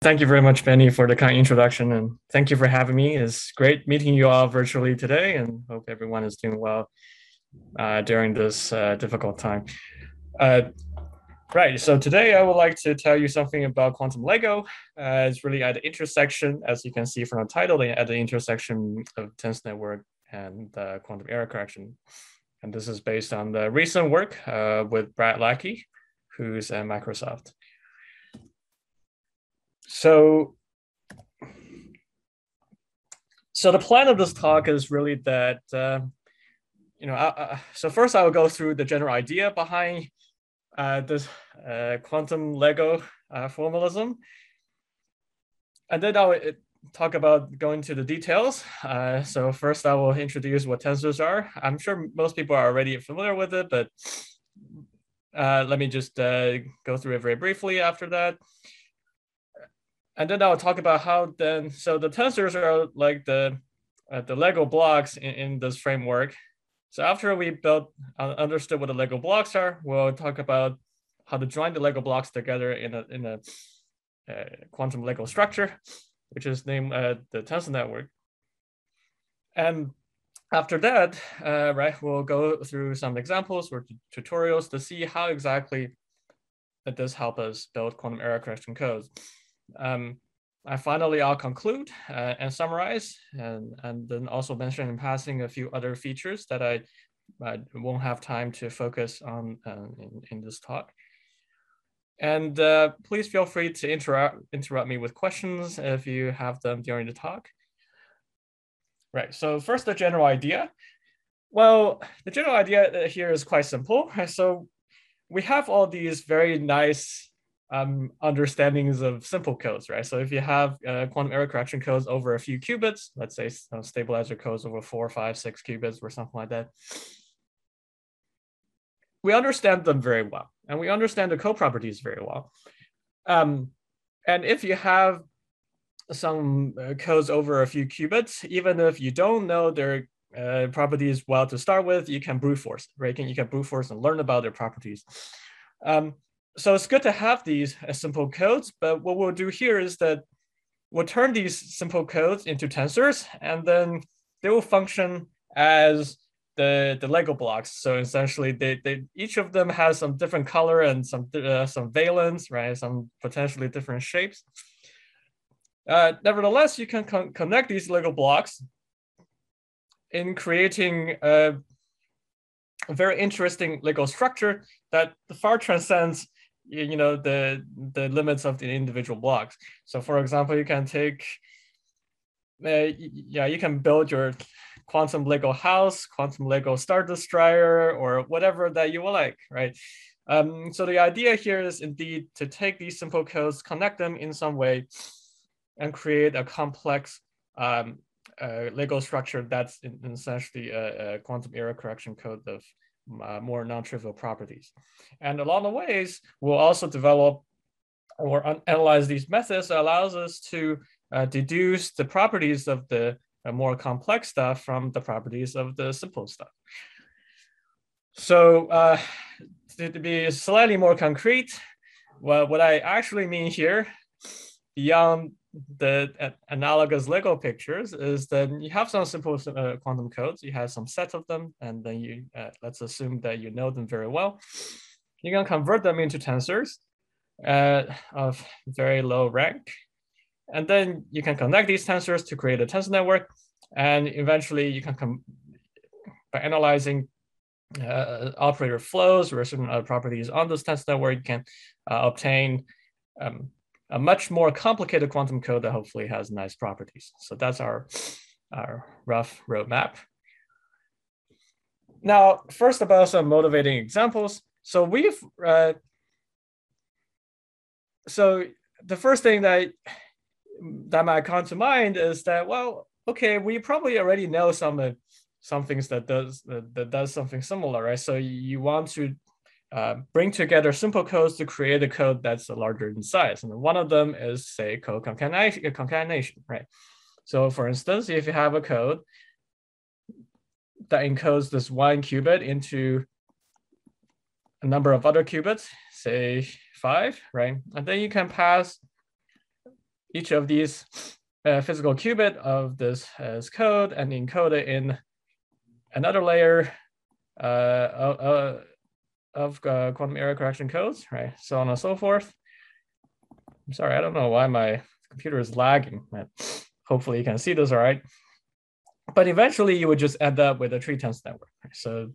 Thank you very much, Benny, for the kind introduction, and thank you for having me. It's great meeting you all virtually today, and hope everyone is doing well during this difficult time. Uh, right, so today I would like to tell you something about quantum Lego. It's really at the intersection, as you can see from the title, at the intersection of tensor network and quantum error correction. And this is based on the recent work with Brad Lackey, who's at Microsoft. So the plan of this talk is really that, so first I will go through the general idea behind this quantum Lego formalism. And then I'll talk about going to the details. So first I will introduce what tensors are. I'm sure most people are already familiar with it, but let me just go through it very briefly after that. And then I'll talk about how then, so the tensors are like the Lego blocks in this framework. So after we understood what the Lego blocks are, we'll talk about how to join the Lego blocks together in a quantum Lego structure, which is named the tensor network. And after that, we'll go through some examples or tutorials to see how exactly that does help us build quantum error correction codes. Finally, I'll conclude and summarize, and then also mention in passing a few other features that I won't have time to focus on in this talk. And please feel free to interrupt me with questions if you have them during the talk. Right, so first the general idea. Well, the general idea here is quite simple. So we have all these very nice understandings of simple codes, right? So if you have quantum error correction codes over a few qubits, let's say stabilizer codes over 4, 5, 6 qubits or something like that, we understand them very well, and we understand the code properties very well. And if you have some codes over a few qubits, even if you don't know their properties well to start with, you can brute force, right? You can brute force and learn about their properties. So it's good to have these simple codes, but what we'll do here is that we'll turn these simple codes into tensors, and then they will function as the Lego blocks. So essentially, they each of them has some different color and some valence, right? Some potentially different shapes. Nevertheless, you can connect these Lego blocks in creating a very interesting Lego structure that far transcends the limits of the individual blocks. So for example, you can take you can build your quantum Lego house, quantum Lego Star Destroyer, or whatever that you will like, right? So the idea here is indeed to take these simple codes, connect them in some way, and create a complex Lego structure that's essentially a quantum error correction code of more non-trivial properties. And along the ways, we'll also develop or analyze these methods that allows us to deduce the properties of the more complex stuff from the properties of the simple stuff. So to be slightly more concrete, well, what I actually mean here, beyond the analogous Lego pictures, is that you have some simple quantum codes. You have some sets of them, and then you let's assume that you know them very well. You can convert them into tensors of very low rank, and then you can connect these tensors to create a tensor network, and eventually you can by analyzing operator flows or certain other properties on this tensor network, you can obtain a much more complicated quantum code that hopefully has nice properties. So that's our rough roadmap. Now, first about some motivating examples. So so the first thing that might come to mind is that, well, okay, we probably already know some things that does something similar, right? So you want to bring together simple codes to create a code that's larger in size. And one of them is, say, code concatenation, right? So for instance, if you have a code that encodes this one qubit into a number of other qubits, say 5, right? And then you can pass each of these physical qubit of this as code and encode it in another layer of quantum error correction codes, right? So on and so forth. I'm sorry, I don't know why my computer is lagging, but hopefully you can see this all right. But eventually you would just end up with a tree tensor network. So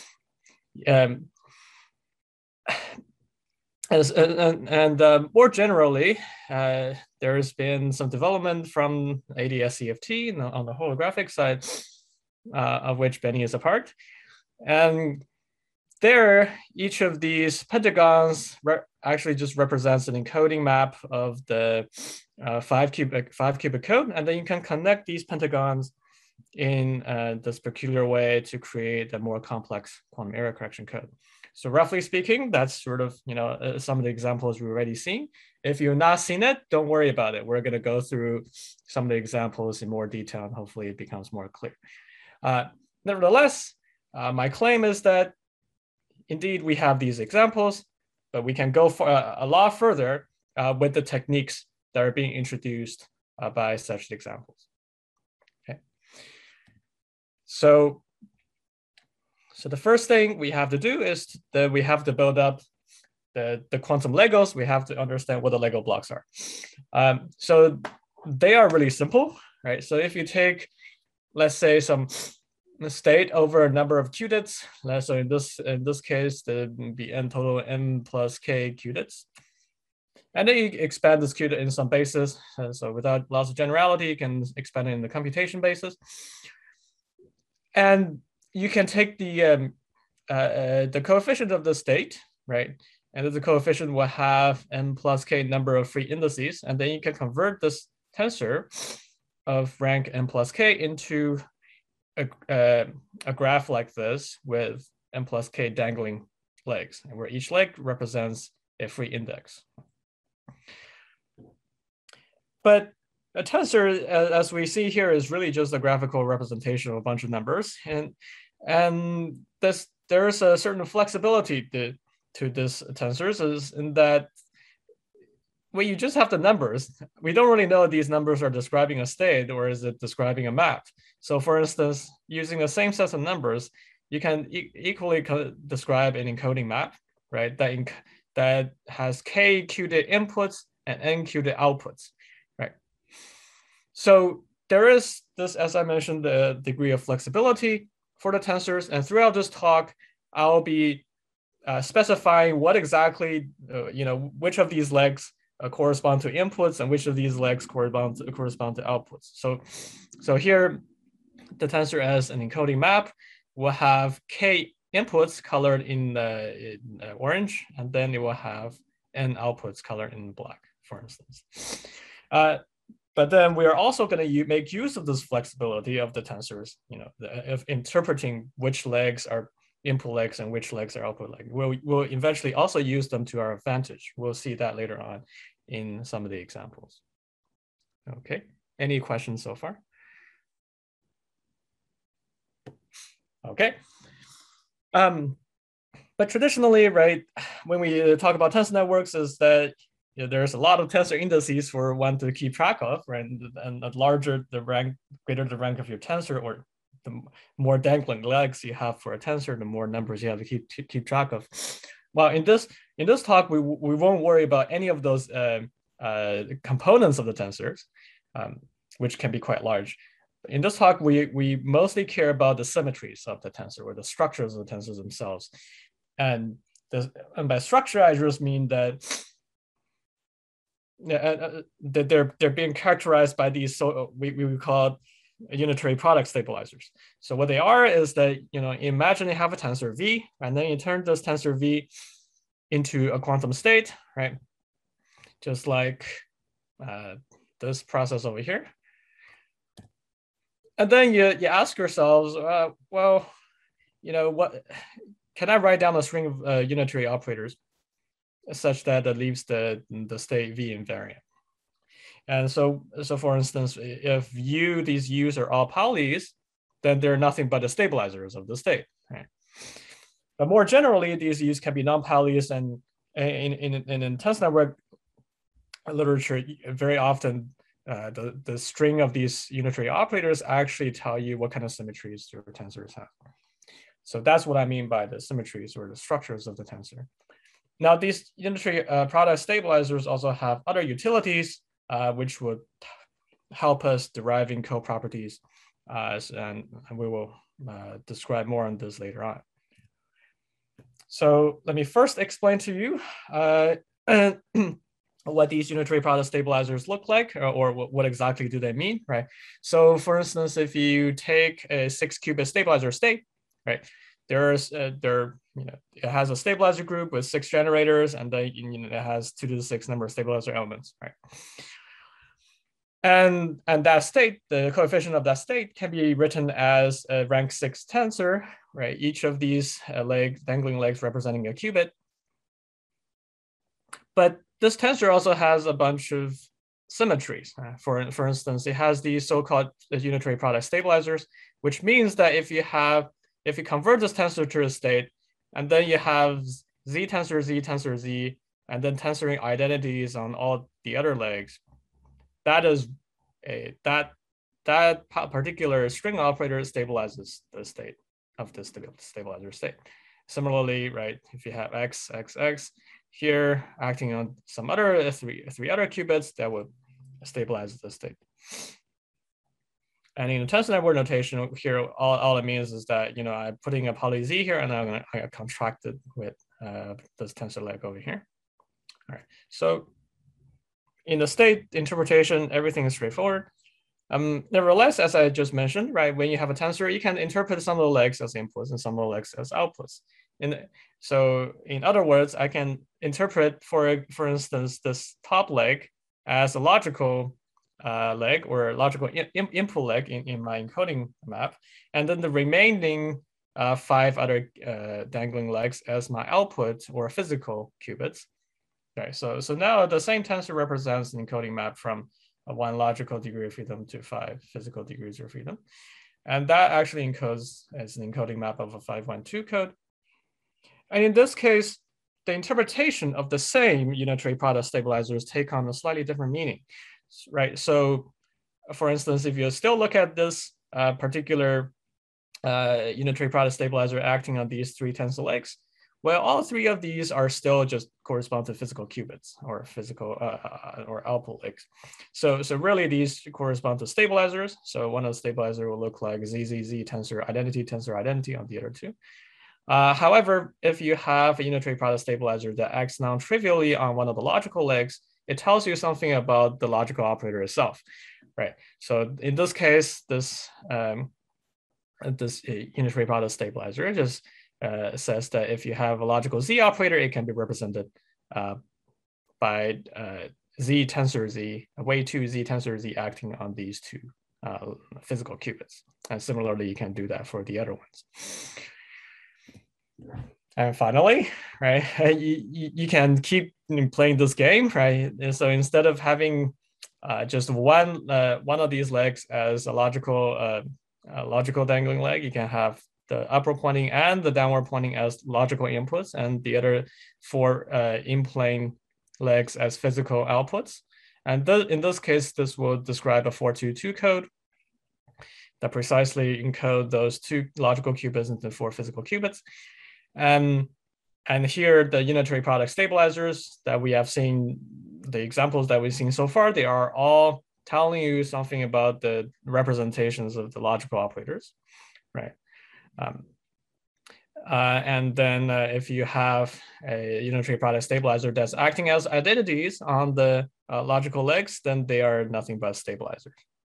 more generally, there's been some development from ADS-CFT on the holographic side, of which Benny is a part. And there, each of these pentagons actually just represents an encoding map of the 5 qubit code. And then you can connect these pentagons in this peculiar way to create a more complex quantum error correction code. So roughly speaking, that's sort of, some of the examples we've already seen. If you've not seen it, don't worry about it. We're going to go through some of the examples in more detail, and hopefully it becomes more clear. Nevertheless, my claim is that indeed we have these examples, but we can go for a lot further with the techniques that are being introduced by such examples. Okay. So the first thing we have to do is that we have to build up the quantum Legos. We have to understand what the Lego blocks are. So they are really simple, right? So if you take, let's say, some state over a number of qubits, so in this case, there would be n total n plus k qubits. And then you expand this qubit in some basis. So without loss of generality, you can expand it in the computation basis. And you can take the coefficient of the state, right? And the coefficient will have n plus k number of free indices. And then you can convert this tensor of rank n plus k into a graph like this with n plus k dangling legs, and where each leg represents a free index. But a tensor, as we see here, is really just a graphical representation of a bunch of numbers, and there's a certain flexibility to this tensors, is in that when you just have the numbers, we don't really know if these numbers are describing a state or is it describing a map. So for instance, using the same set of numbers, you can equally describe an encoding map, right? That has k qubit inputs and n qubit outputs, right? So there is this, as I mentioned, the degree of flexibility for the tensors. And throughout this talk, I'll be specifying what exactly, which of these legs correspond to inputs and which of these legs correspond to outputs. So here, the tensor as an encoding map will have k inputs colored in orange, and then it will have n outputs colored in black, for instance. But then we are also going to make use of this flexibility of the tensors, of interpreting which legs are input legs and which legs are output legs. We'll eventually also use them to our advantage. We'll see that later on in some of the examples. Okay, any questions so far? Okay. But traditionally, right, when we talk about tensor networks, is that there's a lot of tensor indices for one to keep track of, right? And the larger the rank, greater the rank of your tensor, or the more dangling legs you have for a tensor, the more numbers you have to keep track of. Well, in this talk, we won't worry about any of those components of the tensors, which can be quite large. In this talk, we mostly care about the symmetries of the tensor, or the structures of the tensors themselves. And by structure, I just mean that they're being characterized by these, so we call unitary product stabilizers. So what they are is that, imagine you have a tensor V, and then you turn this tensor V into a quantum state, right? Just like this process over here. And then you ask yourselves, well, what can I write down a string of unitary operators such that leaves the state V invariant? And so for instance, if these U's are all Paulis, then they're nothing but the stabilizers of the state, right? But more generally, these U's can be non-Paulis, and in tensor network, literature, very often the string of these unitary operators actually tell you what kind of symmetries your tensors have. So that's what I mean by the symmetries or the structures of the tensor. Now, these unitary product stabilizers also have other utilities, which would help us derive encode properties, and we will describe more on this later on. So let me first explain to you what these unitary product stabilizers look like, or what exactly do they mean, right? So for instance, if you take a 6-qubit stabilizer state, right, it has a stabilizer group with 6 generators, and then it has 2 to the 6 number of stabilizer elements, right? And that state, the coefficient of that state, can be written as a rank 6 tensor, right? Each of these dangling legs representing a qubit. But this tensor also has a bunch of symmetries. For instance, it has these so-called unitary product stabilizers, which means that if you convert this tensor to a state, and then you have z tensor z, and then tensoring identities on all the other legs, that particular string operator stabilizes the state of this stabilizer state. Similarly, right, if you have x, x, x here acting on some other three other qubits, that would stabilize the state. And in the tensor network notation here, all it means is that, I'm putting a poly z here, and I'm gonna contract it with this tensor leg over here. All right, so in the state interpretation, everything is straightforward. Nevertheless, as I just mentioned, right, when you have a tensor, you can interpret some of the legs as inputs and some of the legs as outputs. So in other words, I can interpret, for instance, this top leg as a logical leg or logical input leg in my encoding map, and then the remaining 5 other dangling legs as my output or physical qubits. Okay, so now the same tensor represents an encoding map from 1 logical degree of freedom to 5 physical degrees of freedom. And that actually encodes as an encoding map of a 512 code. And in this case, the interpretation of the same unitary product stabilizers take on a slightly different meaning, right? So for instance, if you still look at this particular unitary product stabilizer acting on these 3 tensor legs, well, all 3 of these are still just correspond to physical qubits or physical or output legs. So really these correspond to stabilizers. So one of the stabilizer will look like ZZZ tensor identity on the other 2. However, if you have a unitary product stabilizer that acts non-trivially on one of the logical legs, it tells you something about the logical operator itself, right? So in this case, this unitary product stabilizer just says that if you have a logical Z operator, it can be represented by Z tensor Z, way 2 Z tensor Z acting on these 2 physical qubits. And similarly, you can do that for the other ones. And finally, right, you can keep playing this game, right? And so instead of having just one of these legs as a logical dangling leg, you can have the upward pointing and the downward pointing as logical inputs, and the other 4 in-plane legs as physical outputs. And in this case, this will describe a 422 code that precisely encode those 2 logical qubits into 4 physical qubits. And here, the unitary product stabilizers that we have seen, the examples that we've seen so far, they are all telling you something about the representations of the logical operators, right? And then if you have a unitary product stabilizer that's acting as identities on the logical legs, then they are nothing but stabilizers.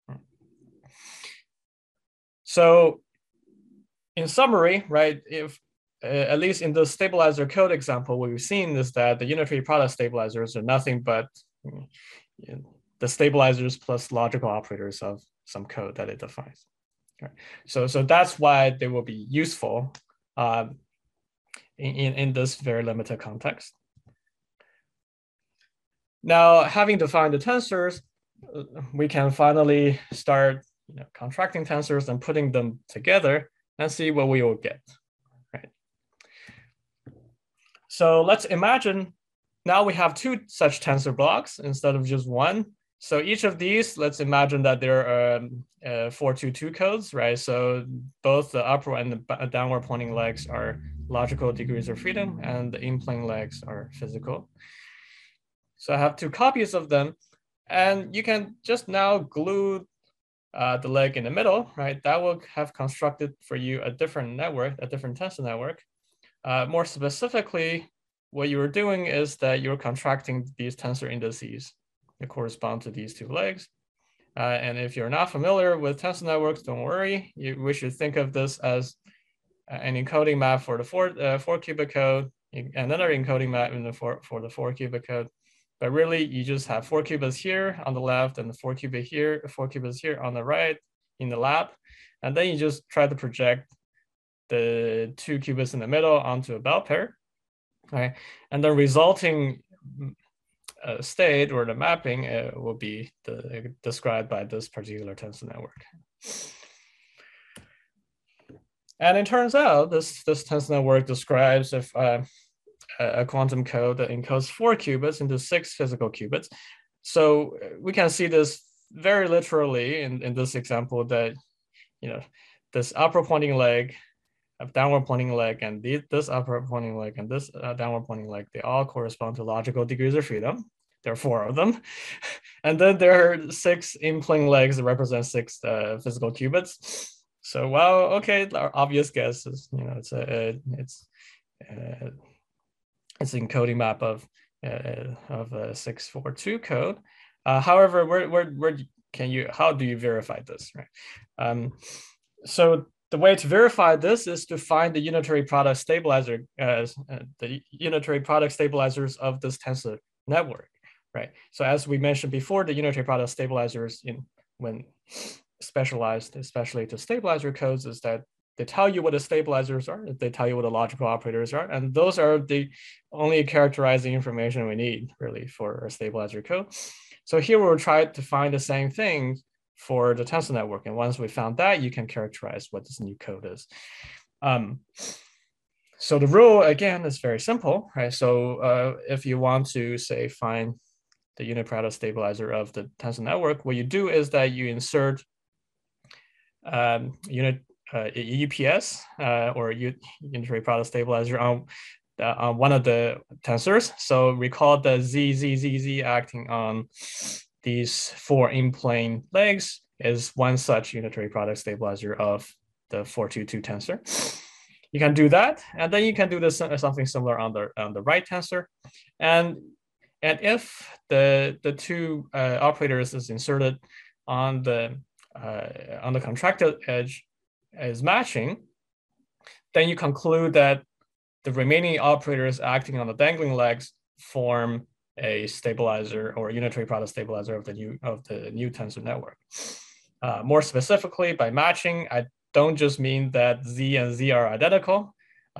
So in summary, right, if at least in the stabilizer code example, what we've seen is that the unitary product stabilizers are nothing but the stabilizers plus logical operators of some code that it defines. Right. So that's why they will be useful in this very limited context. Now, having defined the tensors, we can finally start contracting tensors and putting them together and see what we will get. Right. So let's imagine now we have two such tensor blocks instead of just one. So each of these, let's imagine that there are 422 codes, right? So both the upward and the downward pointing legs are logical degrees of freedom, and the in-plane legs are physical. So I have two copies of them, and you can just now glue the leg in the middle, right? That will have constructed for you a different network, a different tensor network. More specifically, what you were doing is that you're contracting these tensor indices that correspond to these two legs. And if you're not familiar with tensor networks, don't worry. We should think of this as an encoding map for the four qubit code, another encoding map for the 4 qubit code. But really, you just have 4 qubits here on the left and the 4 qubits here on the right in the lab. And then you just try to project the 2 qubits in the middle onto a bell pair, right? And the resulting state or the mapping will be described by this particular tensor network. And it turns out this tensor network describes if a quantum code that encodes 4 qubits into 6 physical qubits. So we can see this very literally in this example that, this upward pointing leg, a downward pointing leg, and this upward pointing leg and this downward pointing leg, they all correspond to logical degrees of freedom. There are 4 of them. And then there are 6 in-plane legs that represent 6 physical qubits. So, well, okay, our obvious guess is, it's an encoding map of a 642 code. However, how do you verify this, right? So the way to verify this is to find the unitary product stabilizer the unitary product stabilizers of this tensor network, right? So as we mentioned before, the unitary product stabilizers when specialized, especially to stabilizer codes, is that they tell you what the stabilizers are, they tell you what the logical operators are, and those are the only characterizing information we need really for a stabilizer code. So here we'll try to find the same thing for the tensor network. And once we found that, you can characterize what this new code is. So the rule, again, is very simple, right? So if you want to, say, find the unit product stabilizer of the tensor network, what you do is that you insert UPS or unitary product stabilizer on one of the tensors. So recall the Z acting on these 4 in-plane legs is one such unitary product stabilizer of the 422 tensor. You can do that, and then you can do this something similar on the right tensor. And if the 2 operators is inserted on the contracted edge is matching, then you conclude that the remaining operators acting on the dangling legs form a stabilizer or unitary product stabilizer of the new tensor network. More specifically, by matching, I don't just mean that Z and Z are identical.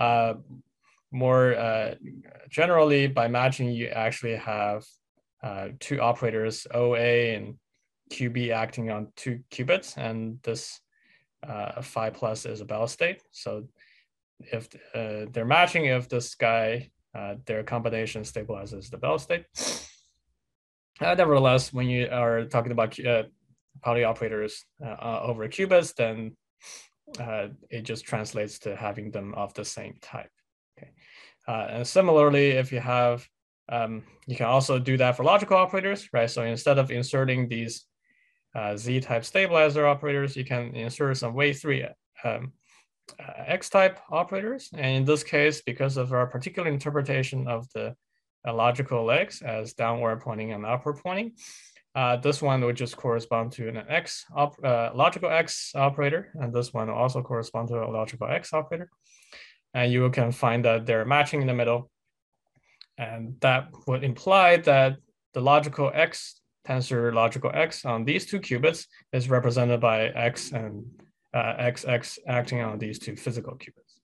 More generally, by matching, you actually have 2 operators, OA and QB, acting on 2 qubits, and this phi plus is a Bell state. So if they're matching, if this guy, their combination stabilizes the Bell state. Nevertheless, when you are talking about Pauli operators over qubits, then it just translates to having them of the same type. Okay. And similarly, if you have, you can also do that for logical operators, right? So instead of inserting these Z-type stabilizer operators, you can insert some wave 3 X-type operators. And in this case, because of our particular interpretation of the logical legs as downward pointing and upward pointing, this one would just correspond to an logical X operator, and this one will also correspond to a logical X operator. And you can find that they're matching in the middle. And that would imply that the logical X tensor logical X on these 2 qubits is represented by X and XX acting on these 2 physical qubits.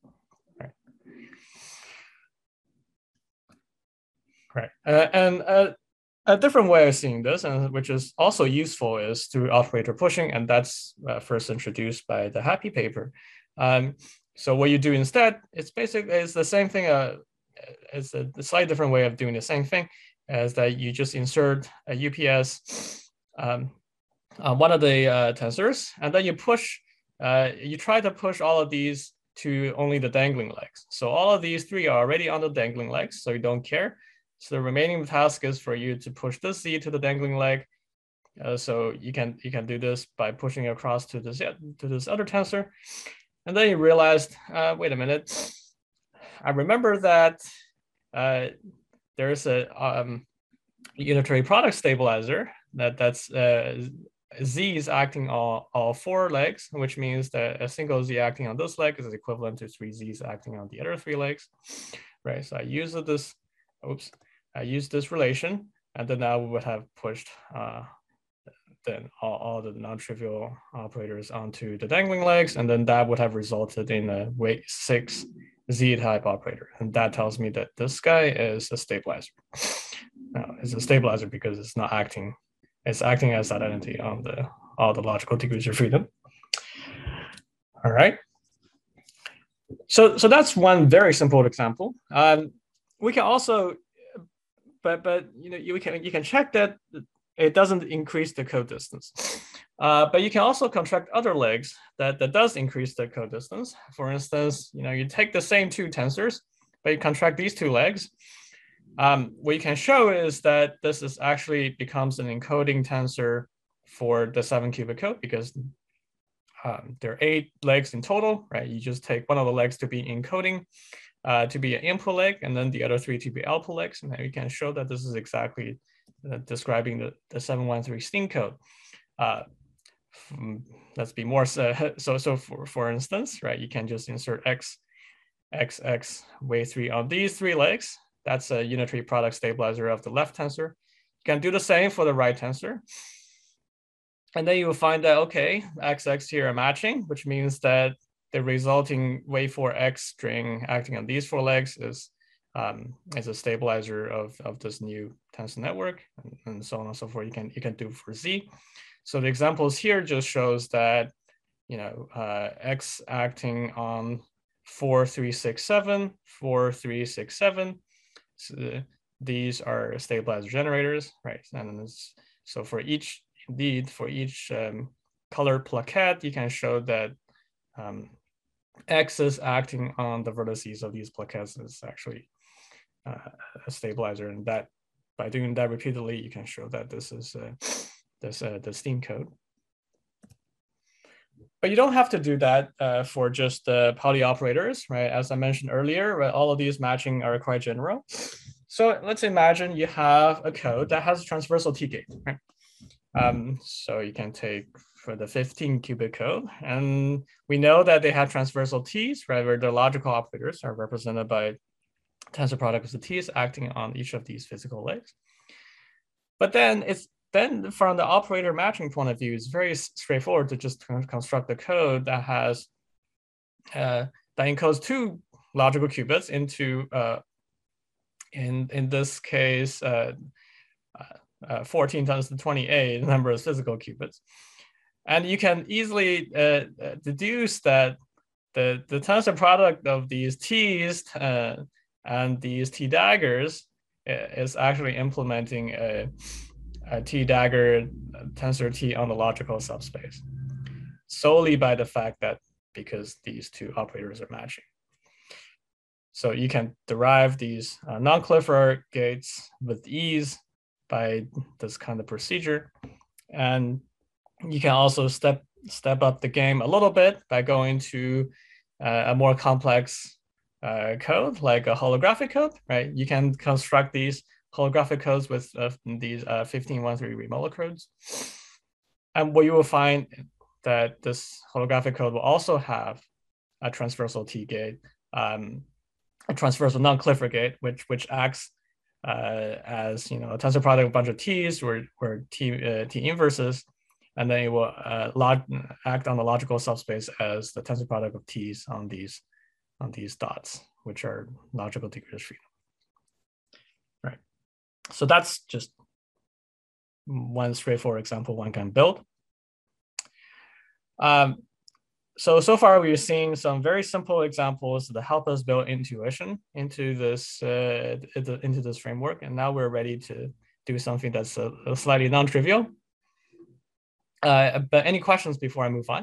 Right. And a different way of seeing this, and which is also useful, is through operator pushing, and that's first introduced by the Happy paper. So what you do instead, it's the same thing is a slightly different way of doing the same thing, is that you just insert a UPS on one of the tensors, and then you try to push all of these to only the dangling legs. So all of these three are already on the dangling legs, so you don't care. So the remaining task is for you to push this Z to the dangling leg. So you can do this by pushing across to this other tensor, and then you realized, wait a minute, I remember that there's a unitary product stabilizer that's Z is acting on all four legs, which means that a single Z acting on this leg is equivalent to three Z's acting on the other three legs, right? So I used this relation, and then I would have pushed then all the non-trivial operators onto the dangling legs, and then that would have resulted in a weight 6 Z-type operator. And that tells me that this guy is a stabilizer. Now, it's a stabilizer because it's not acting, it's acting as identity on all the logical degrees of freedom. All right. So that's one very simple example. We can also, but you can check that it doesn't increase the code distance. But you can also construct other legs that does increase the code distance. For instance, you take the same two tensors, but you contract these two legs. What you can show is that this is actually becomes an encoding tensor for the 7-qubit code, because there are 8 legs in total, right? You just take one of the legs to be encoding, to be an input leg, and then the other 3 to be output legs. And then you can show that this is exactly describing the 713 Steen code. Let's be more so for instance, right, you can just insert x weight 3 on these 3 legs. That's a unitary product stabilizer of the left tensor. You can do the same for the right tensor, and then you will find that, okay, XX here are matching, which means that the resulting weight 4x string acting on these 4 legs is a stabilizer of this new tensor network, and so on and so forth. You can do for Z. So the examples here just shows that X acting on 4, 3, 6, 7, 4, 3, 6, 7. So these are stabilizer generators, right? And so for each color plaquette, you can show that X is acting on the vertices of these plaquettes is actually a stabilizer, and that by doing that repeatedly, you can show that this is the Steen code. But you don't have to do that for just the Pauli operators, right? As I mentioned earlier, right, all of these matching are quite general. So let's imagine you have a code that has a transversal T gate, right? So you can take for the 15-qubit code, and we know that they have transversal T's, right, where the logical operators are represented by tensor product of the T's acting on each of these physical legs. But then from the operator matching point of view, it's very straightforward to just construct a code that has that encodes 2 logical qubits into in this case 14 times the 28 number of physical qubits, and you can easily deduce that the tensor product of these T's and these T daggers is actually implementing a T dagger tensor T on the logical subspace, solely by the fact that because these 2 operators are matching. So you can derive these non-Clifford gates with ease by this kind of procedure. And you can also step up the game a little bit by going to a more complex code, like a holographic code, right? You can construct these holographic codes with these 1513 remote codes. And what you will find that this holographic code will also have a transversal T gate, a transversal non-Clifford gate, which acts as a tensor product of a bunch of T's or T inverses, and then it will act on the logical subspace as the tensor product of T's on these dots, which are logical degrees of freedom. Right. So that's just one straightforward example one can build. so far we're seeing some very simple examples that help us build intuition into this framework, and now we're ready to do something that's a slightly non-trivial. But any questions before I move on?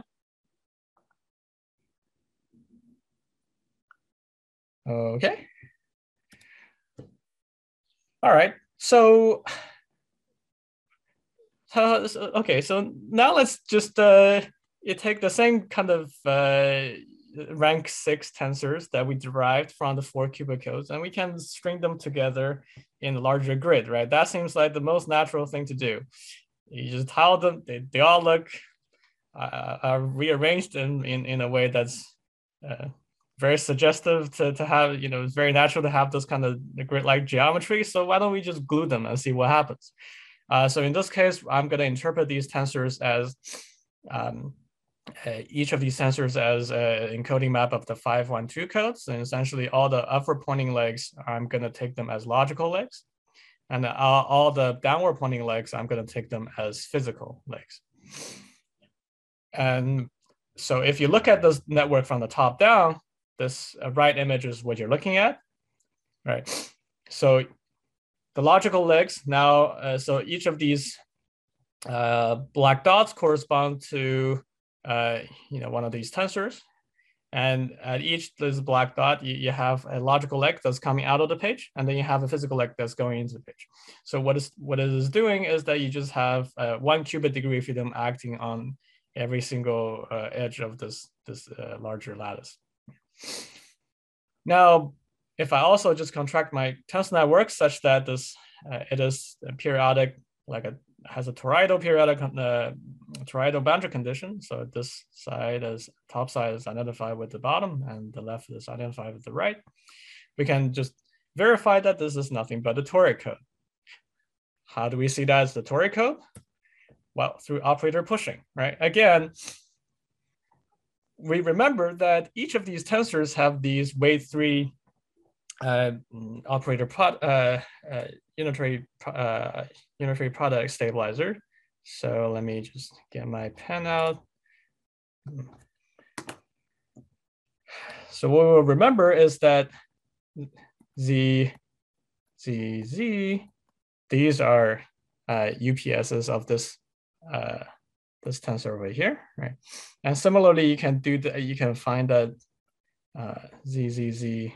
Okay. All right. So okay. So now let's just you take the same kind of rank 6 tensors that we derived from the 4 cubic codes, and we can string them together in a larger grid, right? That seems like the most natural thing to do. You just tile them; they all look rearranged in a way that's very suggestive to have, you know, it's very natural to have this kind of grid-like geometry. So why don't we just glue them and see what happens? So in this case, I'm going to interpret these tensors as each of these tensors as an encoding map of the 512 codes. And essentially all the upward pointing legs, I'm going to take them as logical legs. And all the downward pointing legs, I'm going to take them as physical legs. And so if you look at this network from the top down, this right image is what you're looking at, right? So the logical legs now, so each of these black dots correspond to you know, one of these tensors. And at each this black dot, you have a logical leg that's coming out of the page, and then you have a physical leg that's going into the page. So what it is doing is that you just have 1 cubic degree freedom acting on every single edge of this larger lattice. Now, if I also just contract my tensor network such that this it is periodic, like has a toroidal periodic toroidal boundary condition. So this side is top side is identified with the bottom, and the left is identified with the right. We can just verify that this is nothing but the toric code. How do we see that as the toric code? Well, through operator pushing, right? Again, we remember that each of these tensors have these weight 3 operator unitary product stabilizer. So let me just get my pen out. So what we'll remember is that Z, these are UPSs of this this tensor over here, right? And similarly, you can do that. You can find that Z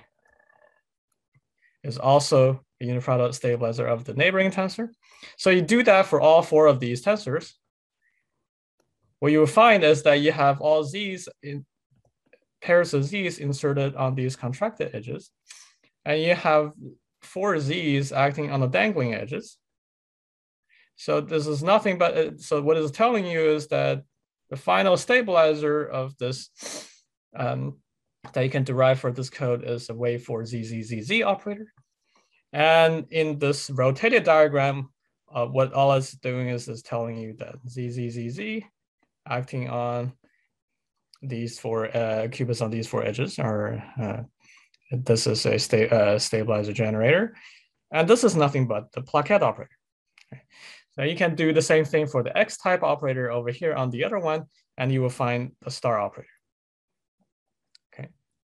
is also a unit product stabilizer of the neighboring tensor. So you do that for all 4 of these tensors. What you will find is that you have all Z's in pairs of Z's inserted on these contracted edges, and you have 4 Z's acting on the dangling edges. So this is nothing but, so what it's telling you is that the final stabilizer of this that you can derive for this code is a wave for ZZZZ operator. And in this rotated diagram, what all it's doing is telling you that ZZZZ acting on these 4 qubits on these 4 edges are, this is a stabilizer generator. And this is nothing but the plaquette operator. Okay. So you can do the same thing for the X-type operator over here on the other one, and you will find the star operator. Okay.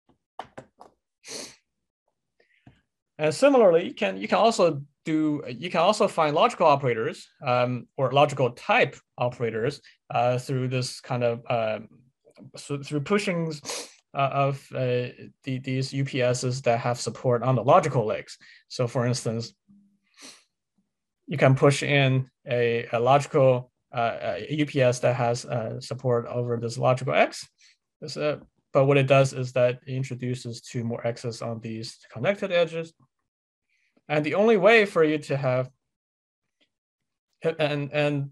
And similarly, you can also find logical operators or logical type operators through this kind of through pushings of these UPSs that have support on the logical legs. So for instance, you can push in a logical UPS that has support over this logical X. But what it does is that it introduces 2 more X's on these connected edges. And the only way for you to have, and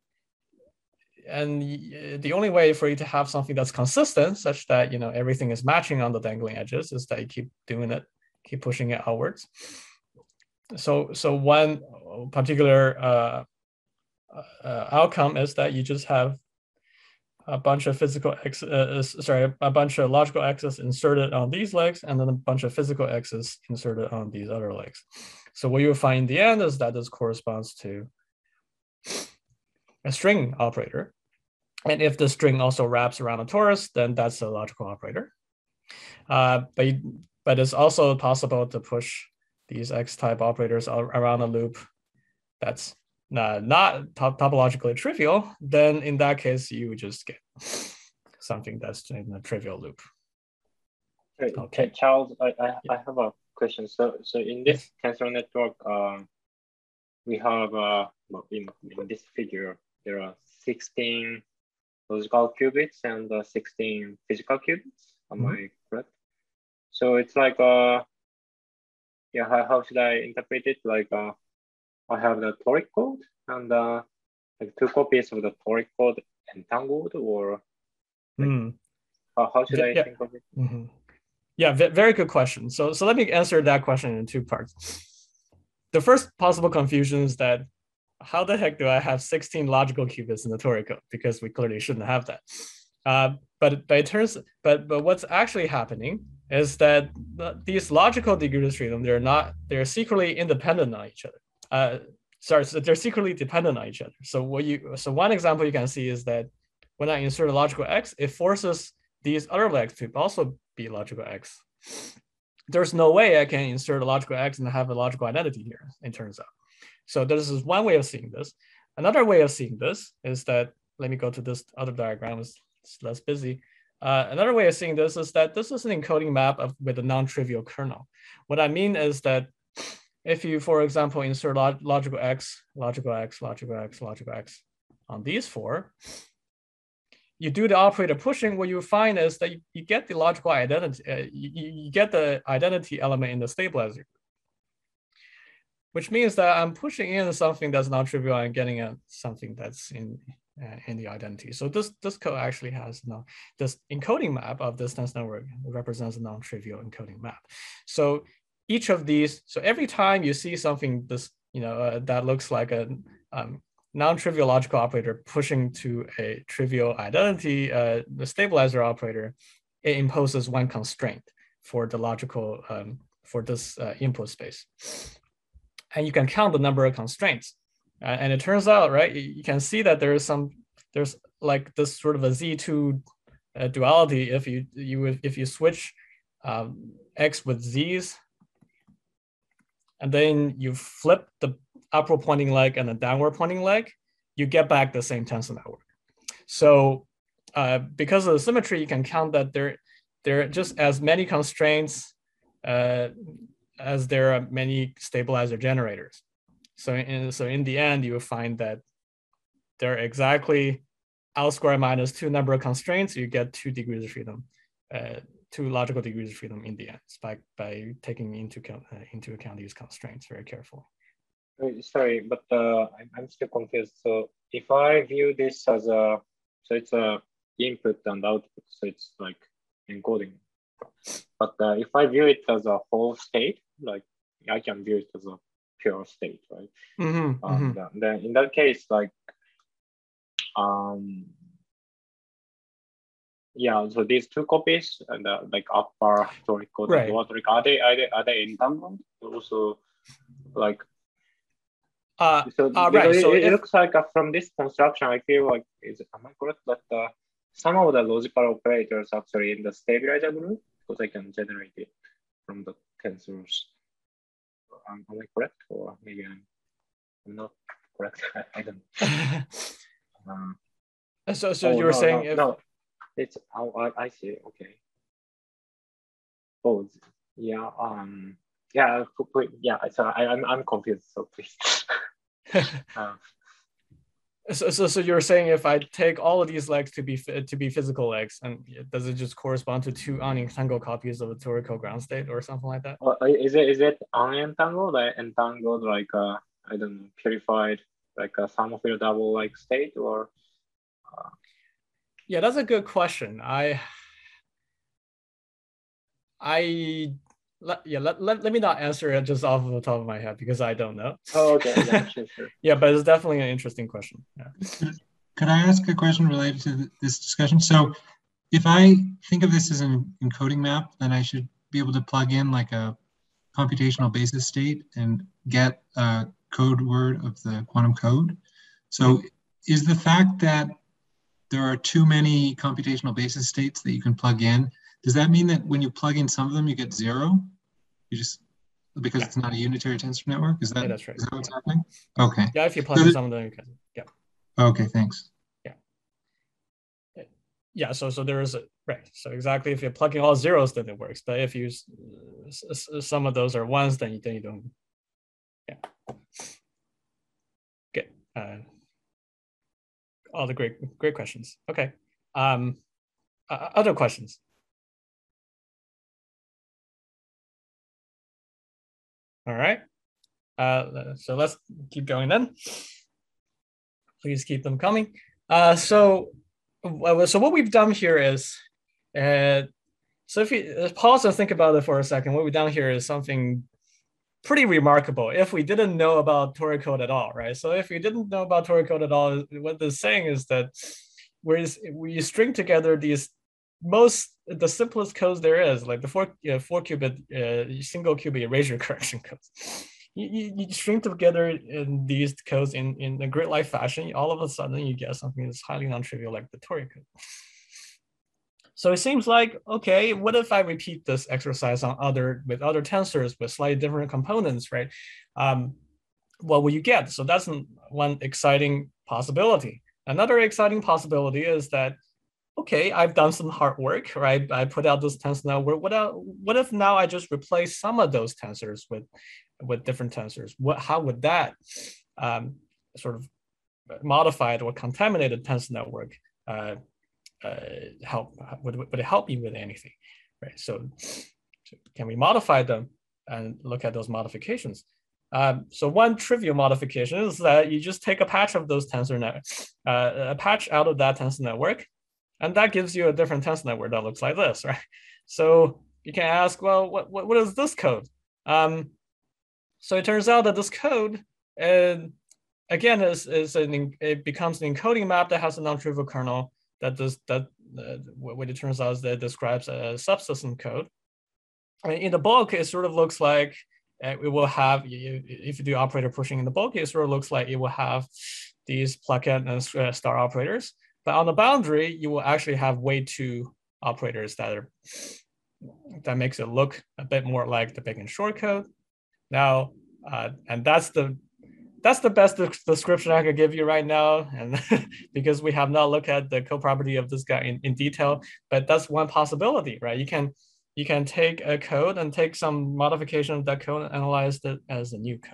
the only way for you to have something that's consistent, such that, you know, everything is matching on the dangling edges, is that you keep doing it, keep pushing it outwards. So one particular outcome is that you just have a bunch of a bunch of logical X's inserted on these legs, and then a bunch of physical X's inserted on these other legs. So what you'll find in the end is that this corresponds to a string operator. And if the string also wraps around a torus, then that's a logical operator. But it's also possible to push these X-type operators around a loop that's not topologically trivial. Then in that case, you would just get something that's in a trivial loop. Okay, Charles, I have a question. So in this tensor network, we have in this figure there are 16 logical qubits and 16 physical qubits. Am I correct? So it's like yeah, how should I interpret it? Like I have the toric code and like 2 copies of the toric code entangled, or like, how should I think of it? Yeah, very good question. So let me answer that question in 2 parts. The first possible confusion is that how the heck do I have 16 logical qubits in the toric code? Because we clearly shouldn't have that. But what's actually happening is that these logical degrees of freedom, they're secretly independent on each other. So they're secretly dependent on each other. So one example you can see is that when I insert a logical X, it forces these other legs to also be logical X. There's no way I can insert a logical X and have a logical identity here, it turns out. So this is one way of seeing this. Another way of seeing this is that, let me go to this other diagram, it's less busy. Another way of seeing this is that this is an encoding map with a non-trivial kernel. What I mean is that if you, for example, insert logical X, logical X, logical X, logical X on these 4, you do the operator pushing, what you find is that you get the logical identity, you get the identity element in the stabilizer, which means that I'm pushing in something that's non-trivial and getting something that's in the identity. So this code actually has this encoding map of this dense network represents a non-trivial encoding map. So each of these, so every time you see something that looks like a non-trivial logical operator pushing to a trivial identity, the stabilizer operator, it imposes one constraint for the logical, for this input space. And you can count the number of constraints. And it turns out, right, you can see that there's like this sort of a Z2 duality if you switch X with Z's, and then you flip the upward pointing leg and the downward pointing leg, you get back the same tensor network. So because of the symmetry, you can count that there are just as many constraints as there are many stabilizer generators. So in the end, you will find that there are exactly L squared minus 2 number of constraints. You get 2 degrees of freedom, 2 logical degrees of freedom in the end by taking into account these constraints very carefully. Sorry, but I'm still confused. So if I view this as so it's a input and output, so it's like encoding. But if I view it as a whole state, like I can view it as a pure state, right? Then in that case, like yeah, so these 2 copies and like upper toric code and lower toric, are they entangled? Also, like it looks like from this construction, I feel like am I correct that some of the logical operators actually in the stabilizer group, because I can generate it from the tensors. Am I correct, or maybe I'm not correct? I don't know. So you were saying no, it's I see. Okay. Oh yeah. Yeah. So I'm confused. So please. So you're saying if I take all of these legs to be physical legs, and does it just correspond to 2 unentangled copies of a torical ground state or something like that? Is it unentangled, entangled, like I don't know, purified, like a Sommerfeld double like state, or? Yeah, that's a good question. Let me not answer it just off of the top of my head because I don't know. Oh, okay. Yeah, sure. Yeah, but it's definitely an interesting question. Yeah. Could I ask a question related to this discussion? So if I think of this as an encoding map, then I should be able to plug in like a computational basis state and get a code word of the quantum code. So is the fact that there are too many computational basis states that you can plug in. Does that mean that when you plug in some of them, you get 0? You just, because it's not a unitary tensor network? Is that, that's right. Is that what's happening? Okay. Yeah, if you plug in some of them, you can. Yeah. Okay, thanks. Yeah, so there is right. So exactly, if you're plugging all zeros, then it works. But if you some of those are ones, then you don't. Yeah. Good. All the great questions. Okay. Other questions. All right. So let's keep going then. Please keep them coming. So what we've done here is, so if you pause and think about it for a second, what we've done here is something pretty remarkable if we didn't know about Tori code at all, right? So if we didn't know about Tori code at all, what this is saying is that we string together the simplest codes there is, like the four qubit single qubit erasure correction codes. You string together in these codes in a grid-like fashion, all of a sudden you get something that's highly non-trivial like the Tori code. So it seems like, okay, what if I repeat this exercise on other tensors with slightly different components, right? What will you get? So that's one exciting possibility. Another exciting possibility is that, okay, I've done some hard work, right? I put out this tensor network. What if now I just replace some of those tensors with different tensors? How would that sort of modified or contaminated tensor network help? Would it help me with anything, right? So can we modify them and look at those modifications? So one trivial modification is that you just take a patch of those a patch out of that tensor network, and that gives you a different tensor network that looks like this, right? So you can ask, well, what is this code? So it turns out that this code, again, it becomes an encoding map that has a non-trivial kernel what it turns out is that it describes a subsystem code. In the bulk, it sort of looks like it will have, if you do operator pushing in the bulk, it sort of looks like it will have these Plaquette and star operators. But on the boundary, you will actually have way two operators that makes it look a bit more like the big and short code. Now, and that's the best description I could give you right now, and because we have not looked at the code property of this guy in detail, but that's one possibility, right? You can take a code and take some modification of that code and analyze it as a new code.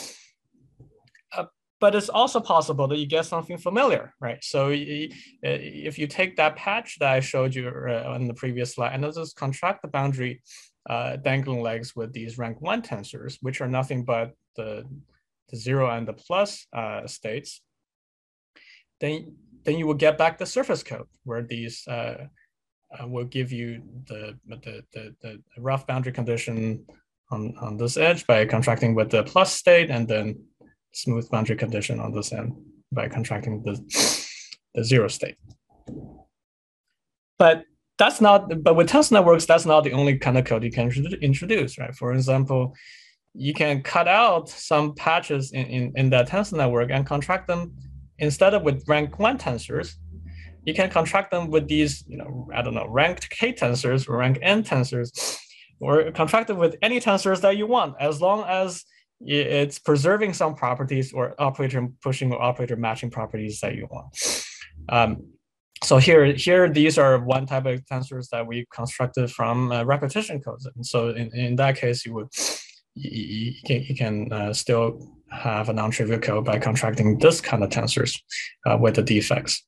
But it's also possible that you get something familiar, right? So if you take that patch that I showed you on the previous slide and just contract the boundary dangling legs with these rank 1 tensors, which are nothing but the 0 and the plus states, then you will get back the surface code where these will give you the rough boundary condition on this edge by contracting with the plus state, and then smooth boundary condition on this end by contracting the 0 state. But with tensor networks, that's not the only kind of code you can introduce, right? For example, you can cut out some patches in that tensor network and contract them, instead of with rank 1 tensors, you can contract them with these, I don't know, ranked K tensors or rank N tensors, or contract them with any tensors that you want, as long as it's preserving some properties or operator pushing or operator matching properties that you want. So here, these are one type of tensors that we constructed from repetition codes. And so in that case, you can still have a non-trivial code by contracting this kind of tensors with the defects.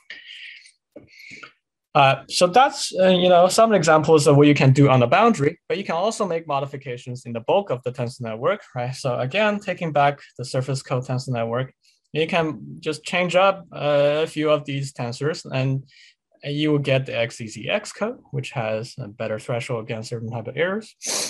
So that's some examples of what you can do on the boundary, but you can also make modifications in the bulk of the tensor network, right? So again, taking back the surface code tensor network, you can just change up a few of these tensors, and you will get the XEZX code, which has a better threshold against certain type of errors.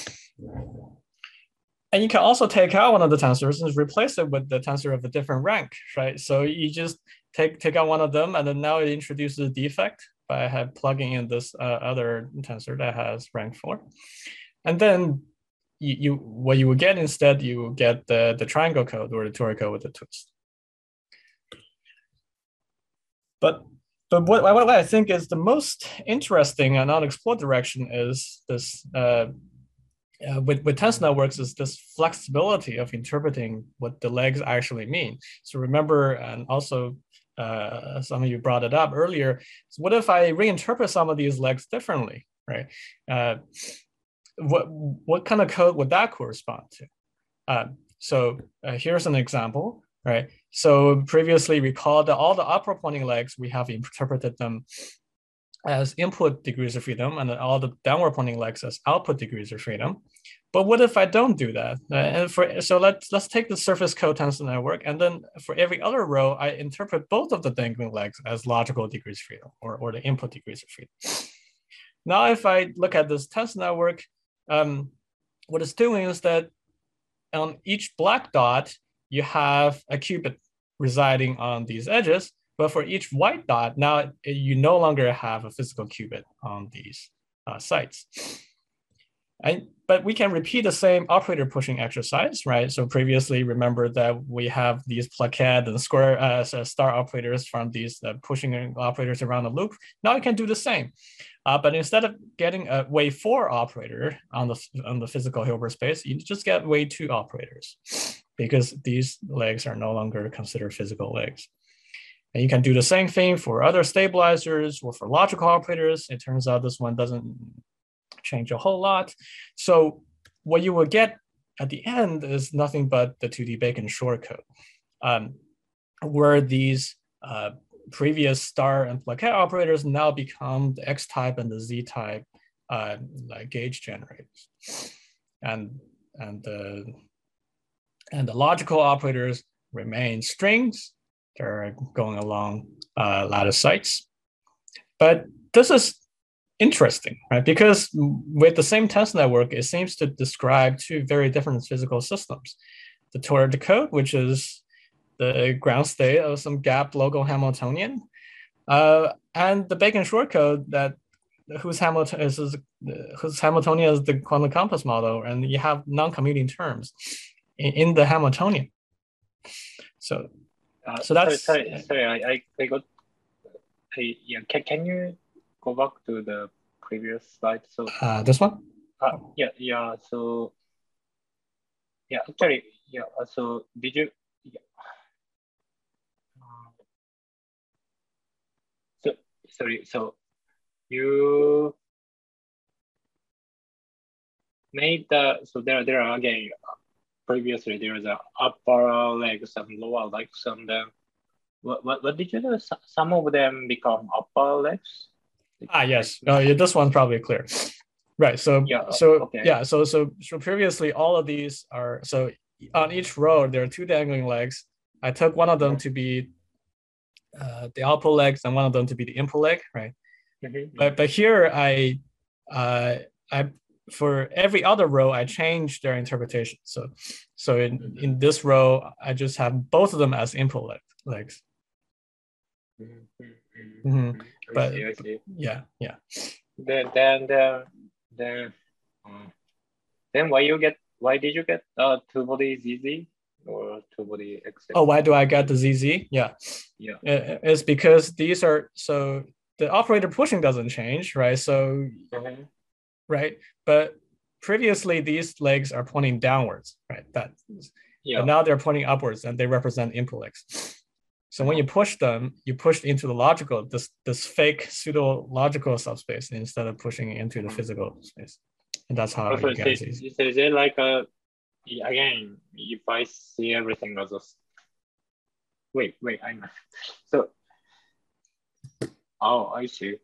And you can also take out one of the tensors and replace it with the tensor of a different rank, right? So you just take out one of them, and then now it introduces a defect by plugging in this other tensor that has rank 4. And then what you will get instead, you will get the triangle code or the Tori code with the twist. But But what I think is the most interesting and unexplored direction is this with tensor networks is this flexibility of interpreting what the legs actually mean. So remember, and also some of you brought it up earlier. So what if I reinterpret some of these legs differently, right? What kind of code would that correspond to? So here's an example, right? So previously recall that all the upward pointing legs, we have interpreted them as input degrees of freedom and all the downward pointing legs as output degrees of freedom. But what if I don't do that? So let's take the surface code tensor network, and then for every other row, I interpret both of the dangling legs as logical degrees of freedom or the input degrees of freedom. Now, if I look at this tensor network, what it's doing is that on each black dot, you have a qubit residing on these edges. But for each white dot, now you no longer have a physical qubit on these sites. But we can repeat the same operator pushing exercise, right? So previously, remember that we have these plaquette and square star operators from these pushing operators around the loop. Now you can do the same. But instead of getting a wave 4 operator on the physical Hilbert space, you just get wave 2 operators because these legs are no longer considered physical legs. And you can do the same thing for other stabilizers or for logical operators. It turns out this one doesn't change a whole lot. So what you will get at the end is nothing but the 2D Bacon-Shor code, where these previous star and plaquette operators now become the X-type and the Z-type like gauge generators. And the logical operators remain strings. They're going along lattice sites. But this is interesting, right? Because with the same tensor network, it seems to describe two very different physical systems. The Toric code, which is the ground state of some gapped local Hamiltonian, and the Bacon-Shor code whose Hamiltonian is the quantum compass model, and you have non-commuting terms in the Hamiltonian. So that's sorry. I got. Yeah, can you go back to the previous slide? So this one. Yeah. So yeah, actually, yeah. So did you? Yeah. So you made so there are again. Previously, there was a upper legs and lower legs, and then what did you do? Some of them become upper legs. Yes. This one's probably clear. Right. So previously all of these are so on each row there are two dangling legs. I took one of them to be the output legs and one of them to be the input leg, right? Mm-hmm. But here I for every other row, I change their interpretation. So in this row, I just have both of them as input legs. Mm-hmm. But I see. Yeah. Then why did you get two-body ZZ or two-body XZ? Oh, why do I get the ZZ? Yeah. It's because these are so the operator pushing doesn't change, right? So right, but previously these legs are pointing downwards, right? But now they're pointing upwards, and they represent input legs. So when you push them, you push into the logical, this fake pseudo logical subspace instead of pushing into the physical space, and that's how you get these. Is it like again? If I see everything as a wait, I'm so. Oh, I see.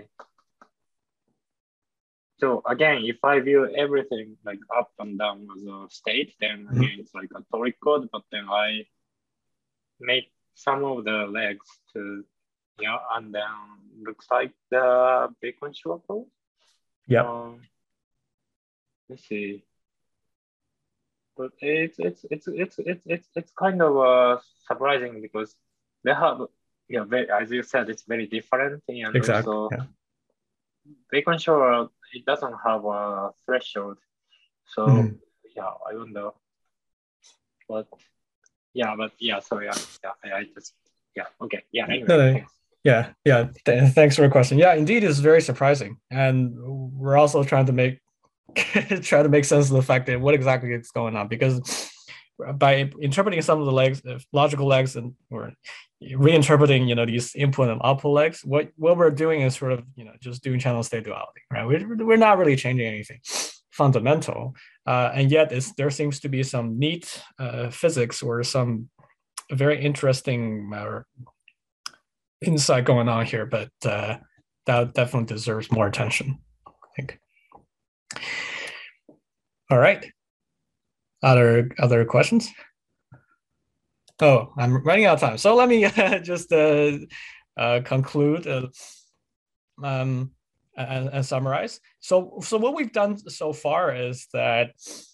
So again, if I view everything like up and down as a state, then again it's like a toric code, but then I make some of the legs to and then looks like the Bacon-Shor code. Yeah. Let's see. But it's kind of surprising because they have as you said, it's very different, and exactly. Also Bacon-Shor it doesn't have a threshold, so I wonder. I just okay, anyway. No. Yeah, yeah. Thanks for the question. Yeah, indeed, it's very surprising, and we're also trying to make try to make sense of the fact that what exactly is going on, because by interpreting some of the legs, logical legs, and or reinterpreting, these input and output legs, what we're doing is sort of, just doing channel state duality, right? We're not really changing anything fundamental, and yet there seems to be some neat physics or some very interesting insight going on here, but that definitely deserves more attention, I think. All right. Other questions? Oh, I'm running out of time. So let me just conclude and summarize. So what we've done so far is that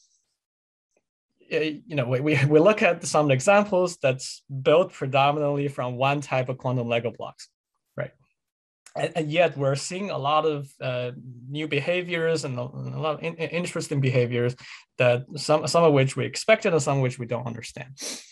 we look at some examples that's built predominantly from one type of quantum Lego blocks, right? And yet we're seeing a lot of new behaviors and a lot of interesting behaviors that some of which we expected and some of which we don't understand.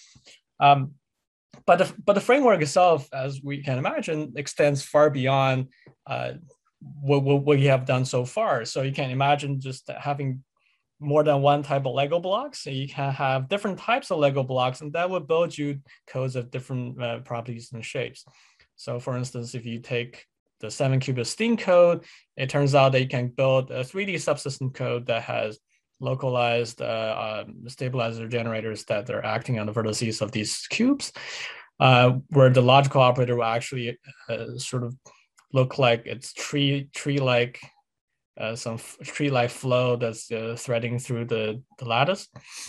But the framework itself, as we can imagine, extends far beyond what we have done so far. So you can imagine just having more than one type of Lego blocks. So you can have different types of Lego blocks, and that would build you codes of different properties and shapes. So for instance, if you take the 7-qubit Stein code, it turns out that you can build a 3D subsystem code that has localized stabilizer generators that are acting on the vertices of these cubes, where the logical operator will actually sort of look like it's tree-like, some tree-like flow that's threading through the lattice.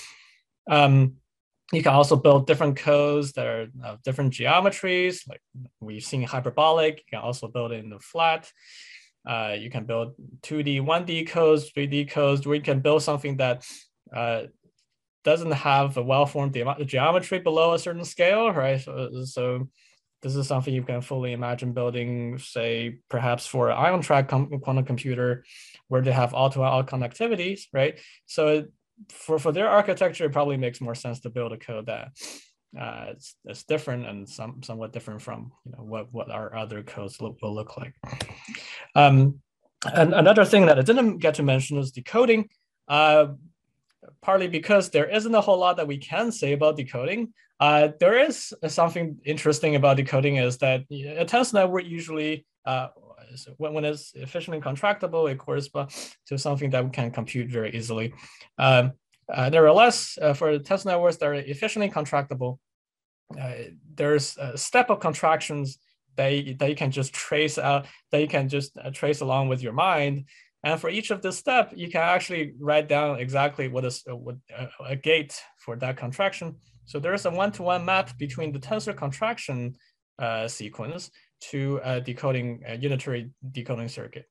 You can also build different codes that are of different geometries, like we've seen hyperbolic. You can also build it in the flat. You can build 2D, 1D codes, 3D codes, where you can build something that doesn't have a well-formed geometry below a certain scale, right? So this is something you can fully imagine building, say, perhaps for an ion track quantum computer, where they have all-to-all connectivities, right? So for their architecture, it probably makes more sense to build a code that it's different and somewhat different from what our other codes will look like. And another thing that I didn't get to mention is decoding. Partly because there isn't a whole lot that we can say about decoding. There is something interesting about decoding, is that a tensor network usually, when it's efficiently contractible, it corresponds to something that we can compute very easily. Nevertheless, for the tensor networks that are efficiently contractible, there's a step of contractions that you can just trace out, that you can just trace along with your mind. And for each of this step, you can actually write down exactly what is a gate for that contraction. So there is a one-to-one map between the tensor contraction sequence to a unitary decoding circuit.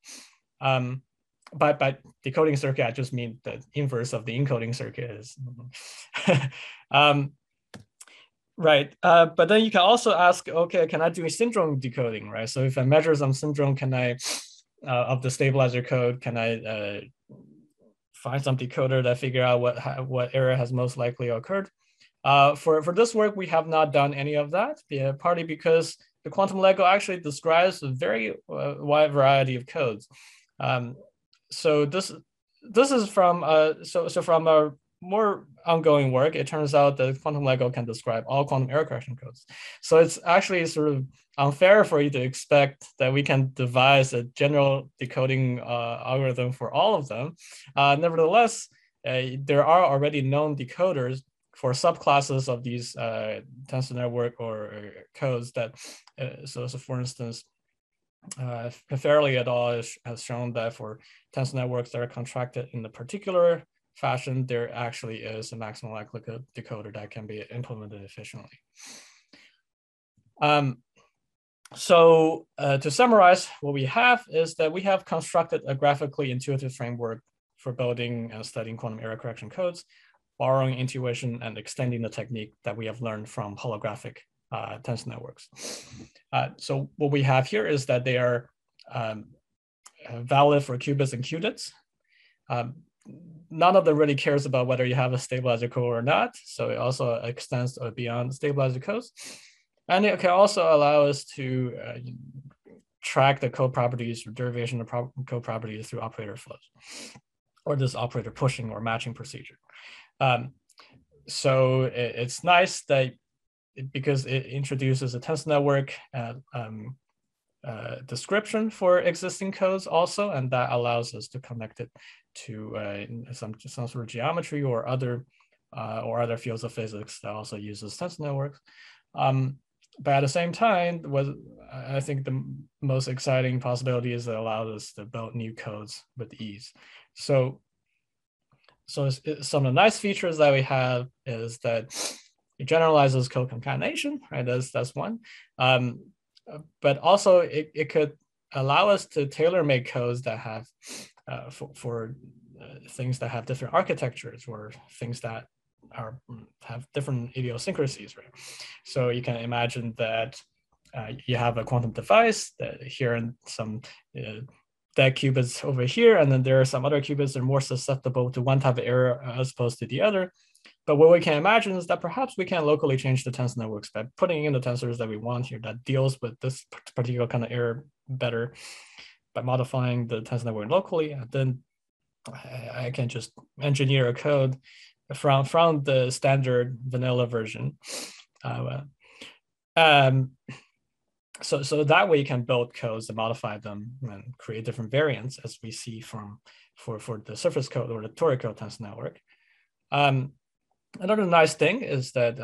By decoding circuit, I just mean the inverse of the encoding circuit is. Right, but then you can also ask, okay, can I do a syndrome decoding, right? So if I measure some syndrome, can I, of the stabilizer code, can I find some decoder that figure out what error has most likely occurred? For this work, we have not done any of that, partly because the quantum Lego actually describes a very wide variety of codes. So this is from from a more ongoing work, it turns out that quantum Lego can describe all quantum error correction codes. So it's actually sort of unfair for you to expect that we can devise a general decoding algorithm for all of them. Nevertheless, there are already known decoders for subclasses of these tensor network or codes that, so for instance, Fairley et al. Has shown that for tensor networks that are contracted in a particular fashion, there actually is a maximum likelihood decoder that can be implemented efficiently. So to summarize, what we have is that we have constructed a graphically intuitive framework for building and studying quantum error correction codes, borrowing intuition and extending the technique that we have learned from holographic tensor networks. So what we have here is that they are valid for qubits and qubits. None of them really cares about whether you have a stabilizer code or not. So it also extends beyond stabilizer codes. And it can also allow us to track the code properties or derivation of code properties through operator flows, or this operator pushing or matching procedure. So it's nice that because it introduces a tensor network description for existing codes also, and that allows us to connect it to some sort of geometry or other fields of physics that also uses tensor networks. But at the same time, what I think the most exciting possibility is that it allows us to build new codes with ease. So some of the nice features that we have is that it generalizes code concatenation, right? That's one. But also it could allow us to tailor make codes that have for things that have different architectures or things that have different idiosyncrasies, right? So you can imagine that you have a quantum device that here and some dead qubits over here, and then there are some other qubits that are more susceptible to one type of error as opposed to the other. But what we can imagine is that perhaps we can locally change the tensor networks by putting in the tensors that we want here that deals with this particular kind of error better by modifying the tensor network locally. And then I can just engineer a code from the standard vanilla version. So that way you can build codes and modify them and create different variants as we see for the surface code or the toric code tensor network. Another nice thing is that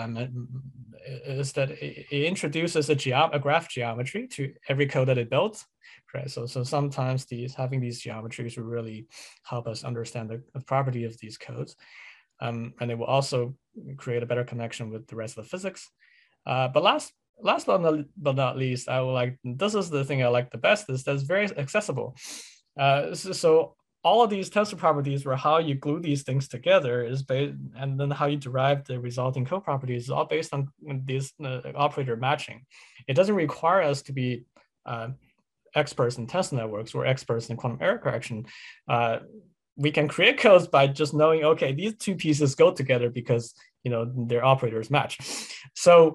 it introduces a graph geometry to every code that it builds, right? So sometimes having these geometries will really help us understand the property of these codes, and it will also create a better connection with the rest of the physics. But last but not least, this is the thing I like the best, is that it's very accessible. So all of these tensor properties, where how you glue these things together is based, and then how you derive the resulting code properties, is all based on this operator matching. It doesn't require us to be experts in tensor networks or experts in quantum error correction. We can create codes by just knowing, okay, these two pieces go together because their operators match. So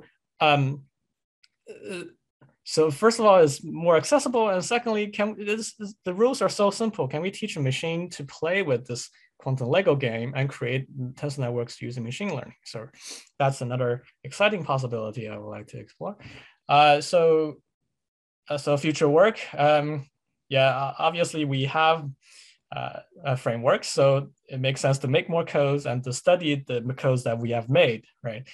so first of all, it's more accessible, and secondly, the rules are so simple. Can we teach a machine to play with this quantum Lego game and create tensor networks using machine learning? So that's another exciting possibility I would like to explore. So future work, obviously we have a framework, so it makes sense to make more codes and to study the codes that we have made, right?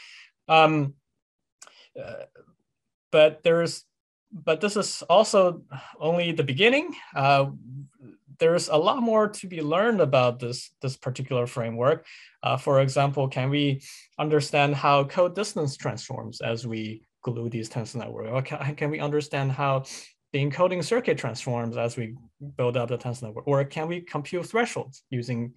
But this is also only the beginning. There's a lot more to be learned about this particular framework. For example, can we understand how code distance transforms as we glue these tensor networks? Or can we understand how the encoding circuit transforms as we build up the tensor network? Or can we compute thresholds using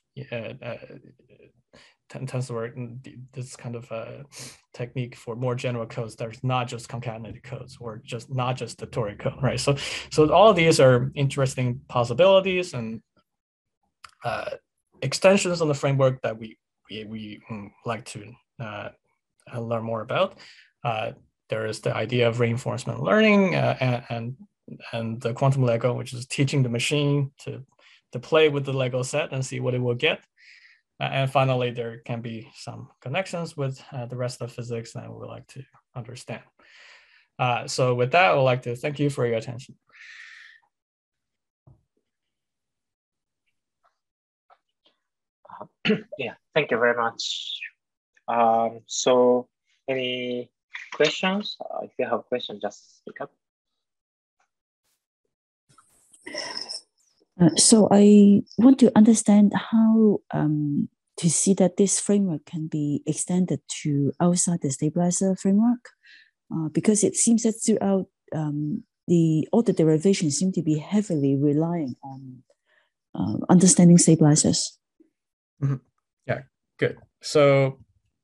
tensor, this kind of technique for more general codes that's not just concatenated codes or not just the toric code, right? So all of these are interesting possibilities and extensions on the framework that we like to learn more about. There is the idea of reinforcement learning and the quantum Lego, which is teaching the machine to play with the Lego set and see what it will get. And finally, there can be some connections with the rest of physics that we would like to understand. So with that, I would like to thank you for your attention. Yeah, thank you very much. So any questions? If you have questions, just speak up. So I want to understand how to see that this framework can be extended to outside the stabilizer framework, because it seems that throughout all the derivations seem to be heavily relying on understanding stabilizers. Mm-hmm. Yeah, good. So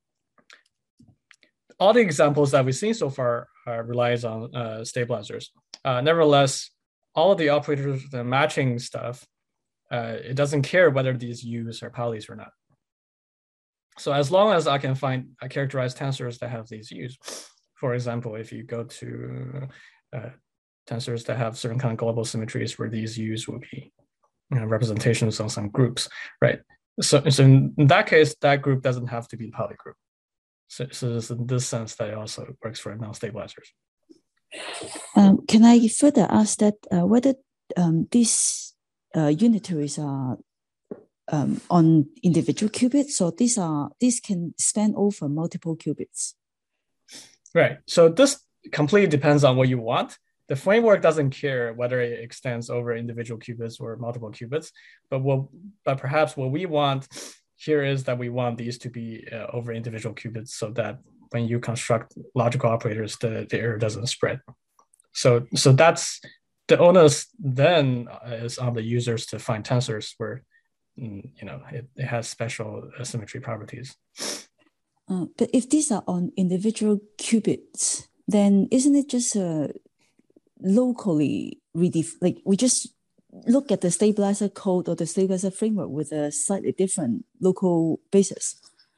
all the examples that we've seen so far relies on stabilizers. Nevertheless, all of the operators, the matching stuff, it doesn't care whether these U's are Paulis or not. So as long as I can characterize tensors that have these U's, For example, if you go to tensors that have certain kind of global symmetries where these U's will be representations on some groups, right? So in that case, that group doesn't have to be a polygroup. So it's in this sense that it also works for non-stabilizers. Can I further ask that whether these unitaries are on individual qubits, or these can span over multiple qubits? Right. So this completely depends on what you want. The framework doesn't care whether it extends over individual qubits or multiple qubits, but perhaps what we want here is that we want these to be over individual qubits, so that when you construct logical operators, the error doesn't spread. So that's the onus then is on the users to find tensors where it has special symmetry properties. But if these are on individual qubits, then isn't it just locally like we just look at the stabilizer code or the stabilizer framework with a slightly different local basis?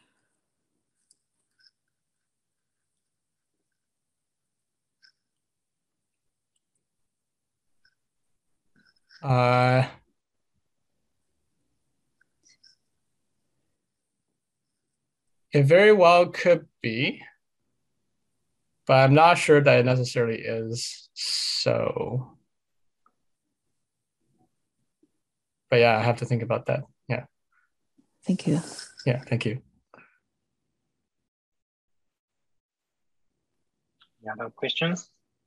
It very well could be, but I'm not sure that it necessarily is so. But yeah, I have to think about that. Yeah. Thank you. Yeah, thank you. Any other questions?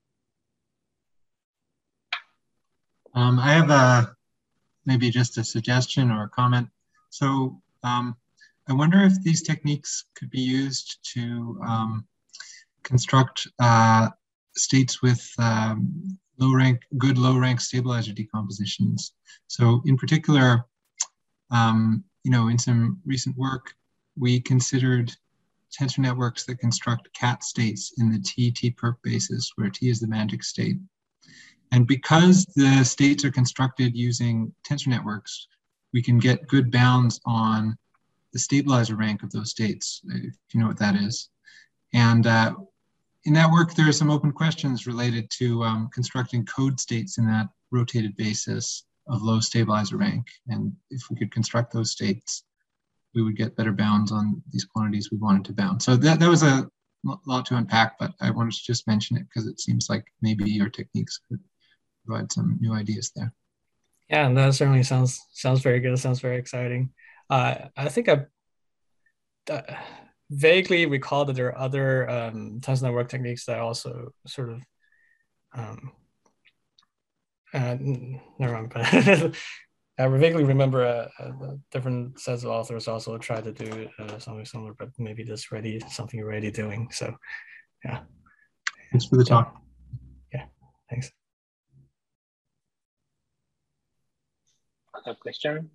I have maybe just a suggestion or a comment. So I wonder if these techniques could be used to construct states with good low rank stabilizer decompositions. So in particular, in some recent work, we considered tensor networks that construct cat states in the T-perp basis, where T is the magic state. And because the states are constructed using tensor networks, we can get good bounds on the stabilizer rank of those states, if you know what that is. And in that work, there are some open questions related to constructing code states in that rotated basis of low stabilizer rank. And if we could construct those states, we would get better bounds on these quantities we wanted to bound. So that was a lot to unpack, but I wanted to just mention it because it seems like maybe your techniques could provide some new ideas there. Yeah, and that certainly sounds very good. Sounds very exciting. I think I vaguely recall that there are other tensor network techniques that also sort of never mind, but I vaguely remember different sets of authors also tried to do something similar, but maybe this something you're already doing. So yeah. Thanks for the talk. Yeah, thanks. Other question?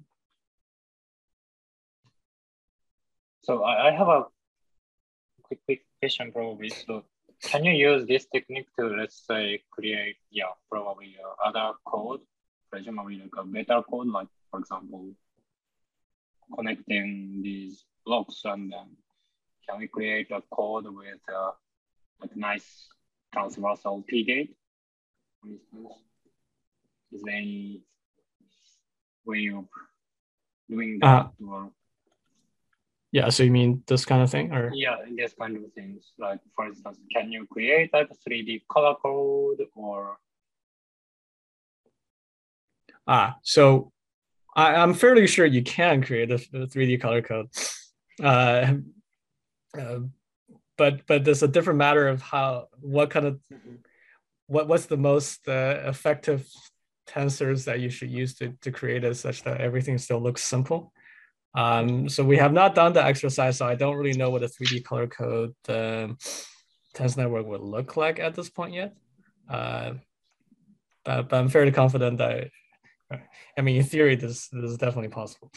So I have a quick question probably. So can you use this technique to, let's say, create, probably other code, presumably like a better code, like for example, connecting these blocks, and then can we create a code with like nice transversal T gate, for instance? Is there any way of doing that? Or yeah, so you mean this kind of thing, or? Yeah, this kind of things. Like for instance, can you create like a 3D color code or? So I'm fairly sure you can create a 3D color code, but there's a different matter of what's the most effective tensors that you should use to create it such that everything still looks simple. So we have not done the exercise, so I don't really know what a 3D color code tensor network would look like at this point yet. But I'm fairly confident that, I mean, in theory, this is definitely possible.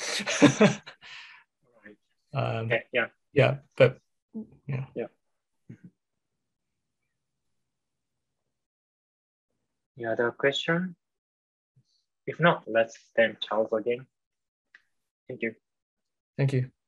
Okay, yeah. Yeah, but yeah. Yeah. Any other question? If not, let's thank Charles again. Thank you. Thank you.